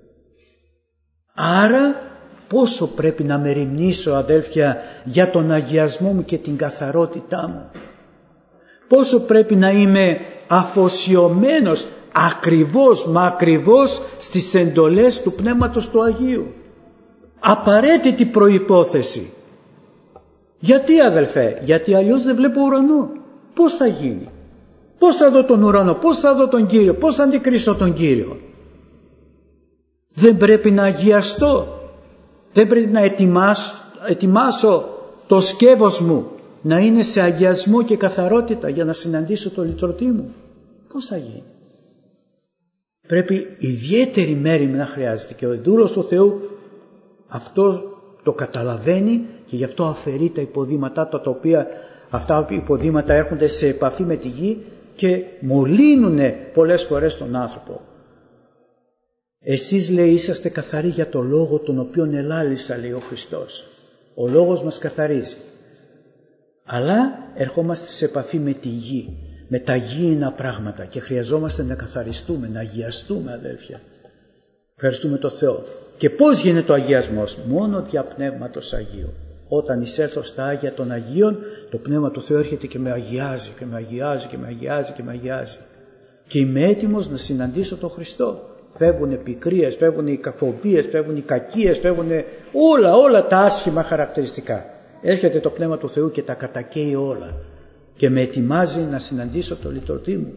Άρα πόσο πρέπει να μεριμνήσω, αδέλφια, για τον αγιασμό μου και την καθαρότητά μου. Πόσο πρέπει να είμαι αφοσιωμένος ακριβώς, μα ακριβώς στις εντολές του Πνεύματος του Αγίου. Απαραίτητη προϋπόθεση. Γιατί, αδελφέ? Γιατί αλλιώς δεν βλέπω ουρανό. Πώς θα γίνει? Πώς θα δω τον ουρανό? Πώς θα δω τον Κύριο? Πώς θα αντικρίσω τον Κύριο? Δεν πρέπει να αγιαστώ? Δεν πρέπει να ετοιμάσω, ετοιμάσω το σκεύος μου να είναι σε αγιασμό και καθαρότητα για να συναντήσω το λυτρωτή μου? Πώς θα γίνει? Πρέπει ιδιαίτερη μέριμνα να χρειάζεται και ο δούλος του Θεού αυτό το καταλαβαίνει και γι' αυτό αφαιρεί τα υποδήματα τα οποία αυτά οι υποδήματα έρχονται σε επαφή με τη γη και μολύνουν πολλές φορές τον άνθρωπο. Εσείς, λέει, είσαστε καθαροί για το λόγο τον οποίον ελάλησα, λέει ο Χριστός. Ο λόγος μας καθαρίζει. Αλλά ερχόμαστε σε επαφή με τη γη, με τα γήινα πράγματα και χρειαζόμαστε να καθαριστούμε, να αγιαστούμε, αδέλφια. Ευχαριστούμε τον Θεό. Και πώς γίνεται ο αγιασμός? Μόνο δια Πνεύματος Αγίου. Όταν εισέλθω στα Άγια των Αγίων, το Πνεύμα του Θεού έρχεται και με αγιάζει και με αγιάζει και με αγιάζει και με αγιάζει. Και είμαι έτοιμος να συναντήσω τον Χριστό. Φεύγουν οι πικρίες, φεύγουν οι φοβίες, φεύγουν οι κακίες, φεύγουν όλα, όλα τα άσχημα χαρακτηριστικά. Έρχεται το Πνεύμα του Θεού και τα κατακαίει όλα και με ετοιμάζει να συναντήσω το λυτρωτή μου.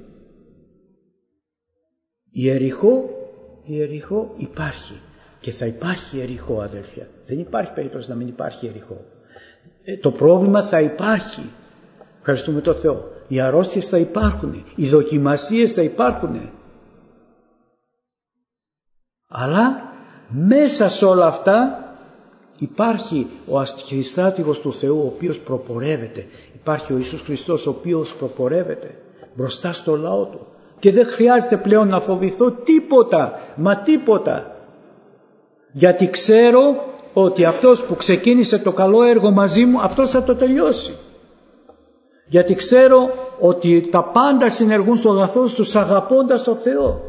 Η Ιεριχώ, η Ιεριχώ υπάρχει και θα υπάρχει Ιεριχώ, αδέρφια. Δεν υπάρχει περίπτωση να μην υπάρχει Ιεριχώ. Ε, το πρόβλημα θα υπάρχει. Ευχαριστούμε τον Θεό. Οι αρρώστιες θα υπάρχουν, οι δοκιμασίες θα υπάρχουν. Αλλά μέσα σε όλα αυτά υπάρχει ο αστυχριστράτηγος του Θεού, ο οποίος προπορεύεται. Υπάρχει ο Ιησούς Χριστός, ο οποίος προπορεύεται μπροστά στο λαό του. Και δεν χρειάζεται πλέον να φοβηθώ τίποτα, μα τίποτα. Γιατί ξέρω ότι αυτός που ξεκίνησε το καλό έργο μαζί μου, αυτός θα το τελειώσει. Γιατί ξέρω ότι τα πάντα συνεργούν στο αγαθό στους αγαπώντας τον Θεό.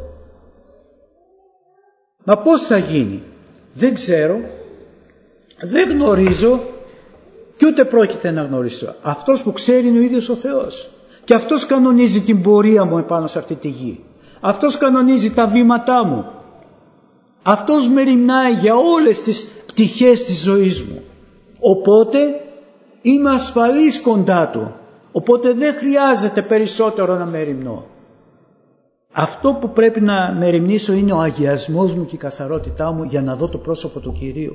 Μα πώς θα γίνει? Δεν ξέρω, δεν γνωρίζω και ούτε πρόκειται να γνωρίσω. Αυτός που ξέρει είναι ο ίδιος ο Θεός. Και αυτός κανονίζει την πορεία μου επάνω σε αυτή τη γη. Αυτός κανονίζει τα βήματά μου. Αυτός μεριμνάει για όλες τις πτυχές της ζωής μου. Οπότε είμαι ασφαλής κοντά του. Οπότε δεν χρειάζεται περισσότερο να μεριμνώ. Αυτό που πρέπει να μεριμνήσω είναι ο αγιασμός μου και η καθαρότητά μου για να δω το πρόσωπο του Κυρίου.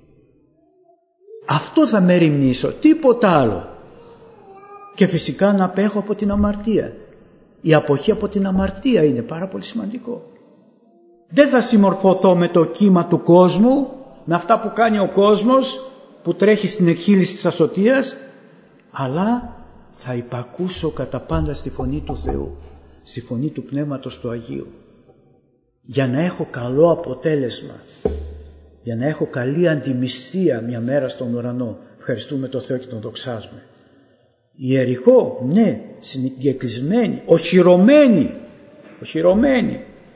Αυτό θα μεριμνήσω, τίποτα άλλο. Και φυσικά να απέχω από την αμαρτία. Η αποχή από την αμαρτία είναι πάρα πολύ σημαντικό. Δεν θα συμμορφωθώ με το κύμα του κόσμου, με αυτά που κάνει ο κόσμος που τρέχει στην εκχύληση της ασωτείας, αλλά θα υπακούσω κατά πάντα στη φωνή του Θεού, στη φωνή του Πνεύματος του Αγίου, για να έχω καλό αποτέλεσμα, για να έχω καλή αντιμυστία μια μέρα στον ουρανό. Ευχαριστούμε τον Θεό και τον δοξάζουμε. Η Ιεριχώ, ναι, συγκεκρισμένη, οχυρωμένη, οχυρωμένη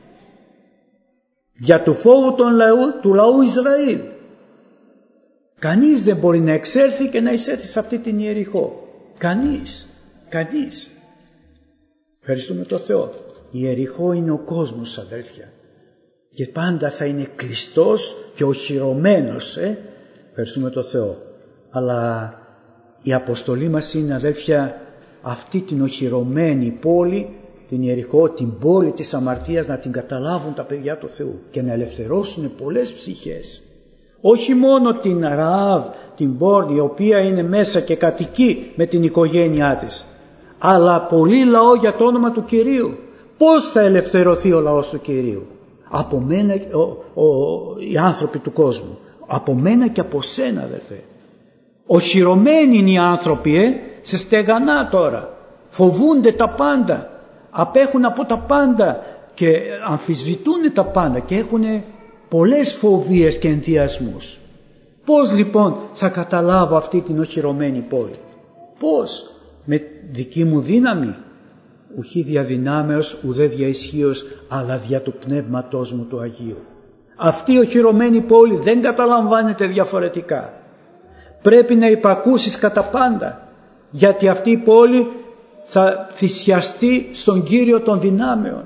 για του φόβου των λαού, του λαού Ισραήλ. Κανείς δεν μπορεί να εξέλθει και να εισέλθει σε αυτή την Ιεριχώ. Κανείς, κανείς. Ευχαριστούμε τον Θεό. Η Ιεριχώ είναι ο κόσμος, αδέλφια. Και πάντα θα είναι κλειστός και οχυρωμένος. Ε? Ευχαριστούμε τον Θεό. Αλλά η αποστολή μας είναι, αδέλφια, αυτή την οχυρωμένη πόλη, την Ιεριχώ, την πόλη της αμαρτίας, να την καταλάβουν τα παιδιά του Θεού και να ελευθερώσουν πολλές ψυχές. Όχι μόνο την Ραάβ, την πόρνη, η οποία είναι μέσα και κατοικεί με την οικογένειά της, αλλά πολύ λαό για το όνομα του Κυρίου. Πώς θα ελευθερωθεί ο λαός του Κυρίου? Από μένα, ο, ο, οι άνθρωποι του κόσμου. Από μένα και από σένα, αδερφέ. Οχυρωμένοι είναι οι άνθρωποι, ε, σε στεγανά τώρα. Φοβούνται τα πάντα. Απέχουν από τα πάντα και αμφισβητούν τα πάντα και έχουν πολλές φοβίες και ενδιασμούς. Πώς λοιπόν θα καταλάβω αυτή την οχυρωμένη πόλη? Πώς? Με δική μου δύναμη? Ουχή δια δυνάμεως, ουδέ δια ισχύος, αλλά δια του Πνεύματός μου του Αγίου. Αυτή η οχυρωμένη πόλη δεν καταλαμβάνεται διαφορετικά. Πρέπει να υπακούσεις κατά πάντα, γιατί αυτή η πόλη θα θυσιαστεί στον Κύριο των δυνάμεων.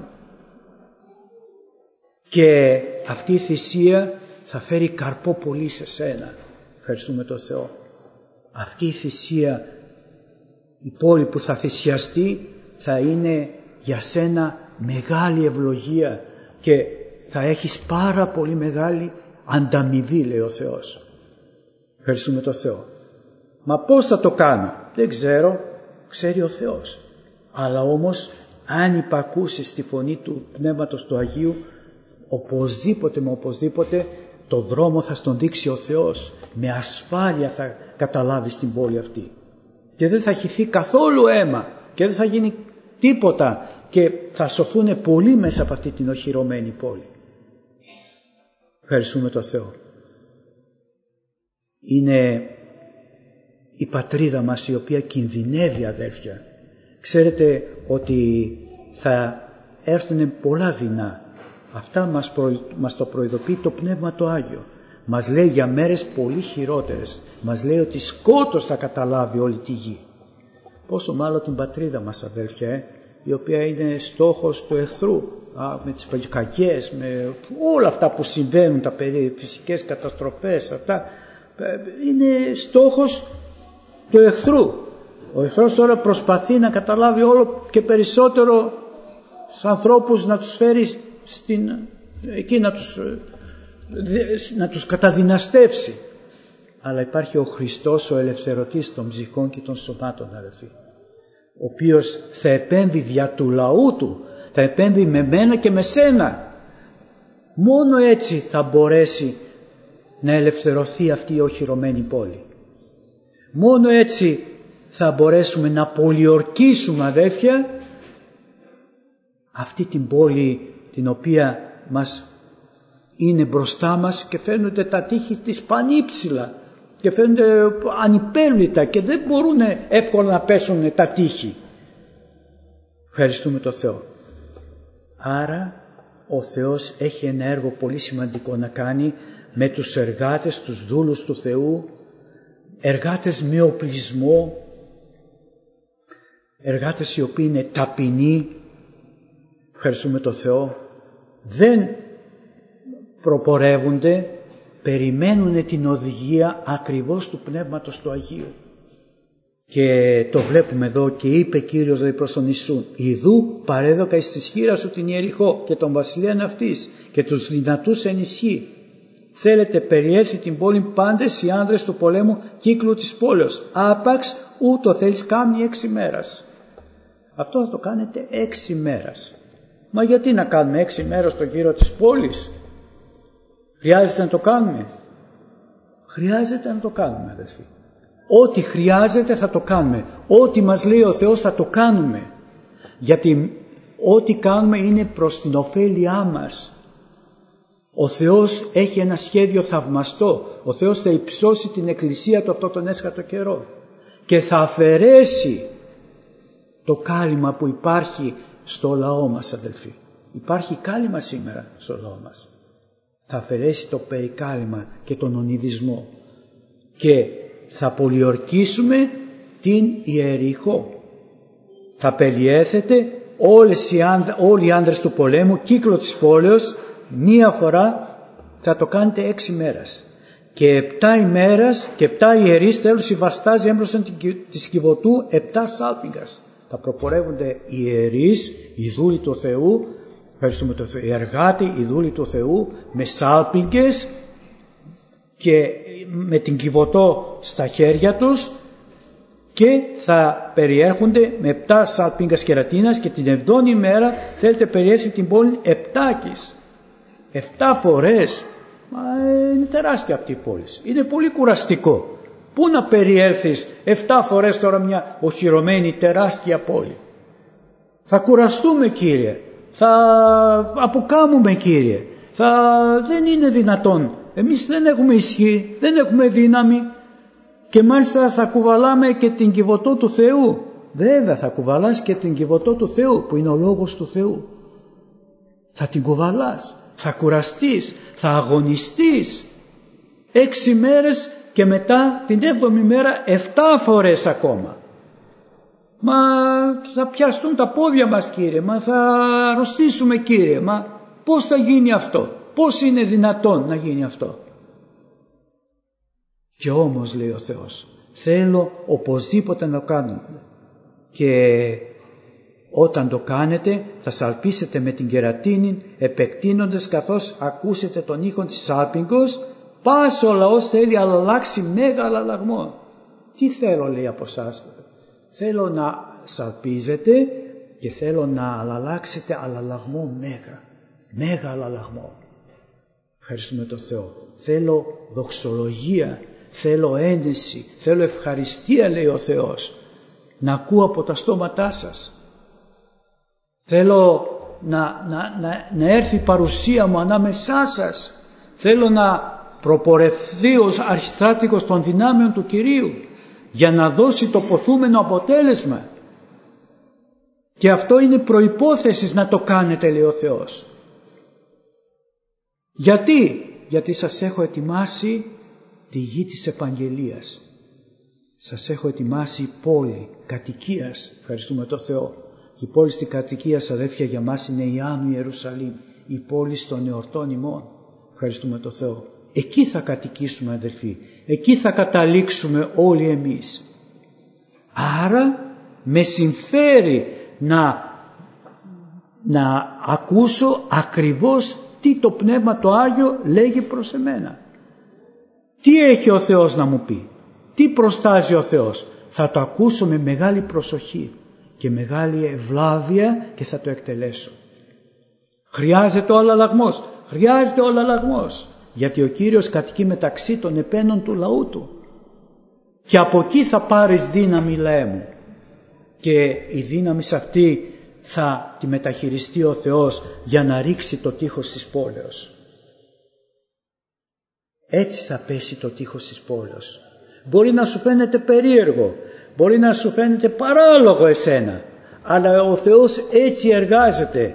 Και αυτή η θυσία θα φέρει καρπό πολύ σε σένα. Ευχαριστούμε τον Θεό. Αυτή η θυσία, η πόλη που θα θυσιαστεί, θα είναι για σένα μεγάλη ευλογία και θα έχεις πάρα πολύ μεγάλη ανταμοιβή, λέει ο Θεός. Ευχαριστούμε τον Θεό. Μα πώς θα το κάνω? Δεν ξέρω, ξέρει ο Θεός. Αλλά όμως αν υπακούσεις τη φωνή του Πνεύματος του Αγίου, οπωσδήποτε με οπωσδήποτε το δρόμο θα στον δείξει ο Θεός. Με ασφάλεια θα καταλάβεις την πόλη αυτή. Και δεν θα χυθεί καθόλου αίμα και δεν θα γίνει τίποτα και θα σωθούν πολλοί μέσα από αυτή την οχυρωμένη πόλη. Ευχαριστούμε τον Θεό. Είναι η πατρίδα μας η οποία κινδυνεύει, αδέρφια. Ξέρετε ότι θα έρθουν πολλά δεινά. Αυτά μας, προ... μας το προειδοποιεί το Πνεύμα το Άγιο. Μας λέει για μέρες πολύ χειρότερες. Μας λέει ότι σκότος θα καταλάβει όλη τη γη. Πόσο μάλλον την πατρίδα μας, αδέρφια, ε? η οποία είναι στόχος του εχθρού, α, με τις κακές, με όλα αυτά που συμβαίνουν, τα περί, φυσικές καταστροφές, αυτά είναι στόχος του εχθρού. Ο εχθρός τώρα προσπαθεί να καταλάβει όλο και περισσότερο στους ανθρώπους, να τους φέρει στην, εκεί να τους, να τους καταδυναστεύσει. Αλλά υπάρχει ο Χριστός, ο ελευθερωτής των ψυχών και των σωμάτων, αδελφοί, ο οποίος θα επέμβει δια του λαού του, θα επέμβει με μένα και με σένα. Μόνο έτσι θα μπορέσει να ελευθερωθεί αυτή η οχυρωμένη πόλη. Μόνο έτσι θα μπορέσουμε να πολιορκήσουμε, αδέλφια, αυτή την πόλη την οποία μας είναι μπροστά μας και φαίνονται τα τείχη της πανύψηλα και φαίνονται ανυπέρβλητα και δεν μπορούν εύκολα να πέσουν τα τείχη. Ευχαριστούμε τον Θεό. Άρα ο Θεός έχει ένα έργο πολύ σημαντικό να κάνει με τους εργάτες, τους δούλους του Θεού, εργάτες με οπλισμό, εργάτες οι οποίοι είναι ταπεινοί. Ευχαριστούμε τον Θεό. Δεν προπορεύονται, περιμένουν την οδηγία ακριβώς του Πνεύματος του Αγίου. Και το βλέπουμε εδώ, και είπε Κύριος δηλαδή προς τον Ιησούν: «Ιδού παρέδωκα εις της χείρας σου την Ιεριχώ και τον βασιλείαν αυτής και τους δυνατούς ενισχύει. Θέλετε περιέλθει την πόλη πάντες οι άνδρες του πολέμου κύκλου της πόλεως. Άπαξ ούτω θέλεις κάμνη έξι μέρας». Αυτό θα το κάνετε έξι μέρας. Μα γιατί να κάνουμε έξι μέρες τον γύρο της πόλης? Χρειάζεται να το κάνουμε? Χρειάζεται να το κάνουμε, αδελφοί. Ό,τι χρειάζεται θα το κάνουμε. Ό,τι μας λέει ο Θεός θα το κάνουμε. Γιατί ό,τι κάνουμε είναι προς την ωφέλειά μας. Ο Θεός έχει ένα σχέδιο θαυμαστό. Ο Θεός θα υψώσει την εκκλησία του αυτό τον έσχατο καιρό και θα αφαιρέσει το κάλυμα που υπάρχει στο λαό μας, αδελφοί. Υπάρχει κάλυμα σήμερα στο λαό μας. Θα αφαιρέσει το περικάλυμα και τον ονειδισμό και θα πολιορκήσουμε την Ιεριχώ. Θα περιέθετε όλες οι άνδρες, όλοι οι άνδρες του πολέμου, κύκλο της πόλεως, μία φορά θα το κάνετε έξι μέρες. Και επτά ημέρας και επτά ιερείς τέλος οι βαστάζοι έμπροσαν της Κιβωτού επτά σάλπιγγας. Θα προπορεύονται οι ιερείς, οι δούλοι του Θεού, ευχαριστούμε τον Θεό, οι εργάτοι, οι δούλοι του Θεού, με σάλπιγγες και με την Κιβωτό στα χέρια τους, και θα περιέρχονται με επτά σάλπιγγας κερατίνας, και την εβδόμη ημέρα θέλετε περιέρθει την πόλη επτάκης. Επτά φορές. Μα είναι τεράστια αυτή η πόλη. Είναι πολύ κουραστικό. Πού να περιέλθεις επτά φορές τώρα μια οχυρωμένη τεράστια πόλη? Θα κουραστούμε, Κύριε. Θα αποκάμουμε, Κύριε. Θα... Δεν είναι δυνατόν. Εμείς δεν έχουμε ισχύ, δεν έχουμε δύναμη. Και μάλιστα θα κουβαλάμε και την Κιβωτό του Θεού. Βέβαια θα κουβαλάς και την Κιβωτό του Θεού, που είναι ο Λόγος του Θεού. Θα την κουβαλάς, θα κουραστείς, θα αγωνιστείς. Έξι μέρες και μετά την έβδομη μέρα εφτά φορές ακόμα. Μα θα πιαστούν τα πόδια μας, Κύριε, μα θα αρρωστήσουμε, Κύριε, μα πώς θα γίνει αυτό? Πώς είναι δυνατόν να γίνει αυτό? Και όμως, λέει ο Θεός, θέλω οπωσδήποτε να το κάνουμε. Και όταν το κάνετε θα σαλπίσετε με την κερατίνη, επεκτείνοντας καθώς ακούσετε τον ήχο της σάλπιγγος. Πας ο λαός θέλει να αλλάξει μέγα αλλαγμό. Τι θέλω, λέει, από εσάς? Θέλω να σαλπίζετε και θέλω να αλλάξετε αλλαγμό μέγα. Μέγα αλλαγμό. Ευχαριστούμε τον Θεό. Θέλω δοξολογία, θέλω ένεση, θέλω ευχαριστία, λέει ο Θεός, να ακούω από τα στόματά σας. Θέλω να, να, να, να έρθει η παρουσία μου ανάμεσά σας. Θέλω να προπορευθεί ως αρχιστράτηγος των δυνάμεων του Κυρίου για να δώσει το ποθούμενο αποτέλεσμα. Και αυτό είναι προϋπόθεση να το κάνετε, λέει ο Θεός. Γιατί? Γιατί σας έχω ετοιμάσει τη γη της επαγγελίας. Σας έχω ετοιμάσει πόλη κατοικίας, ευχαριστούμε τον Θεό. Και η πόλη στην κατοικία, αδέρφια, για μας είναι η Άνω Ιερουσαλήμ, η πόλη των εορτών ημών. Ευχαριστούμε τον Θεό. Εκεί θα κατοικήσουμε, αδερφοί. Εκεί θα καταλήξουμε όλοι εμείς. Άρα με συμφέρει να, να ακούσω ακριβώς τι το Πνεύμα το Άγιο λέγει προς εμένα. Τι έχει ο Θεός να μου πει. Τι προστάζει ο Θεός. Θα το ακούσω με μεγάλη προσοχή και μεγάλη ευλάβεια και θα το εκτελέσω. Χρειάζεται ο αλλαγμός. Χρειάζεται ο αλλαγμός. Γιατί ο Κύριος κατοικεί μεταξύ των επένων του λαού του. Και από εκεί θα πάρεις δύναμη, λαέ μου. Και η δύναμη σε αυτή θα τη μεταχειριστεί ο Θεός για να ρίξει το τείχος της πόλεως. Έτσι θα πέσει το τείχος της πόλεως. Μπορεί να σου φαίνεται περίεργο, μπορεί να σου φαίνεται παράλογο εσένα, αλλά ο Θεός έτσι εργάζεται,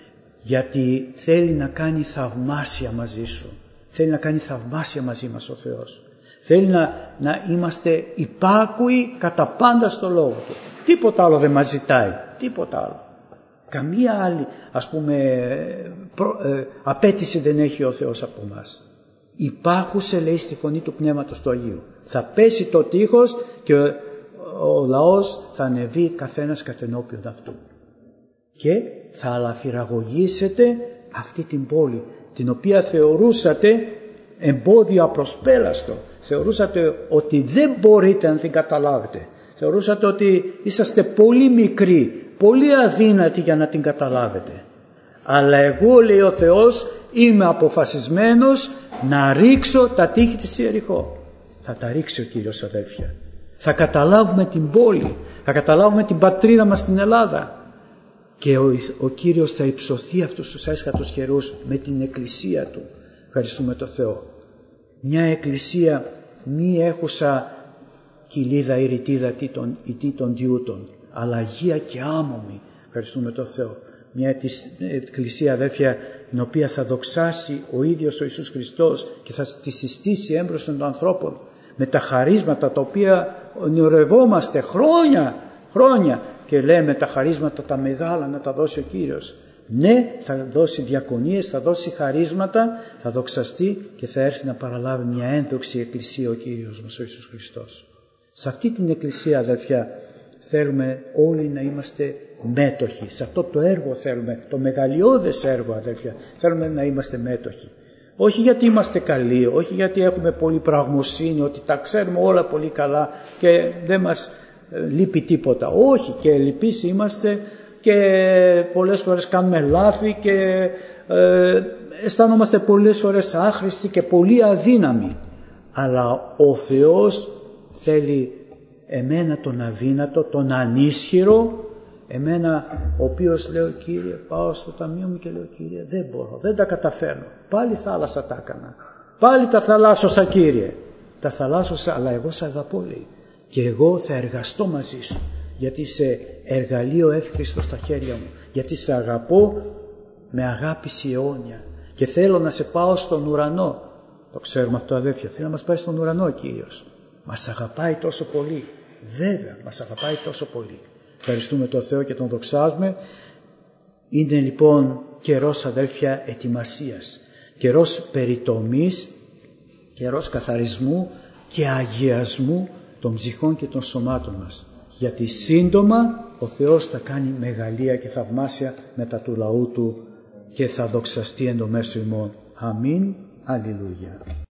γιατί θέλει να κάνει θαυμάσια μαζί σου. Θέλει να κάνει θαυμάσια μαζί μας ο Θεός. Θέλει να, να είμαστε υπάκουοι κατά πάντα στο Λόγο Του. Τίποτα άλλο δεν μας ζητάει. Τίποτα άλλο. Καμία άλλη, ας πούμε, προ, ε, απέτηση δεν έχει ο Θεός από μας. Υπάκουσε, λέει, στη φωνή του Πνεύματος του Αγίου. Θα πέσει το τείχος και ο, ο λαός θα ανεβεί καθένας καθενώπιον αυτού. Και θα αλαφυραγωγήσετε αυτή την πόλη, την οποία θεωρούσατε εμπόδιο απροσπέλαστο. Θεωρούσατε ότι δεν μπορείτε να την καταλάβετε. Θεωρούσατε ότι είσαστε πολύ μικροί, πολύ αδύνατοι για να την καταλάβετε. Αλλά εγώ, λέει ο Θεός, είμαι αποφασισμένος να ρίξω τα τείχη της Ιεριχώ. Θα τα ρίξει ο Κύριος, αδέλφια. Θα καταλάβουμε την πόλη, θα καταλάβουμε την πατρίδα μας στην Ελλάδα. Και ο, ο Κύριος θα υψωθεί αυτούς τους έσχατους καιρούς με την εκκλησία Του. Ευχαριστούμε τον Θεό. Μια εκκλησία μη έχουσα κοιλίδα ή ρητίδα ή τι των διούτων, αλλά αγία και άμωμη. Ευχαριστούμε τον Θεό. Μια εκκλησία, αδέρφια, την οποία θα δοξάσει ο ίδιος ο Ιησούς Χριστός και θα τη συστήσει έμπροσθεν των ανθρώπων με τα χαρίσματα τα οποία ονειρευόμαστε χρόνια, χρόνια και λέμε τα χαρίσματα τα μεγάλα να τα δώσει ο Κύριος. Ναι, θα δώσει διακονίες, θα δώσει χαρίσματα, θα δοξαστεί και θα έρθει να παραλάβει μια ένδοξη εκκλησία ο Κύριος μας ο Ιησούς Χριστός. Σε αυτή την εκκλησία, αδερφιά, θέλουμε όλοι να είμαστε μέτοχοι. Σε αυτό το έργο θέλουμε, το μεγαλειώδες έργο, αδερφιά, θέλουμε να είμαστε μέτοχοι. Όχι γιατί είμαστε καλοί, όχι γιατί έχουμε πολύ πραγμοσύνη, ότι τα ξέρουμε όλα πολύ καλά και δεν μας λείπει τίποτα. Όχι, και λυπείς είμαστε και πολλές φορές κάνουμε λάθη και ε, αισθάνομαστε πολλές φορές άχρηστοι και πολύ αδύναμοι. Αλλά ο Θεός θέλει εμένα τον αδύνατο, τον ανίσχυρο, εμένα ο οποίος λέω, Κύριε, πάω στο ταμείο μου και λέω, Κύριε, δεν μπορώ, δεν τα καταφέρνω. Πάλι θάλασσα τα έκανα, πάλι τα θαλάσσωσα, Κύριε. Τα θαλάσσωσα, αλλά εγώ σε αγαπώ, λέει. Και εγώ θα εργαστώ μαζί σου, γιατί είσαι εργαλείο εύχριστο στα χέρια μου, γιατί σε αγαπώ με αγάπηση αιώνια και θέλω να σε πάω στον ουρανό. Το ξέρουμε αυτό, αδέρφια, θέλει να μας πάει στον ουρανό ο Κύριος. Μας αγαπάει τόσο πολύ, βέβαια μας αγαπάει τόσο πολύ. Ευχαριστούμε τον Θεό και τον δοξάζουμε. Είναι λοιπόν καιρός, αδέρφια, ετοιμασίας, καιρός περιτομής, καιρός καθαρισμού και αγιασμού των ψυχών και των σωμάτων μας. Γιατί σύντομα ο Θεός θα κάνει μεγαλεία και θαυμάσια μετά του λαού Του και θα δοξαστεί εν το μέσο ημών. Αμήν. Αλληλούια.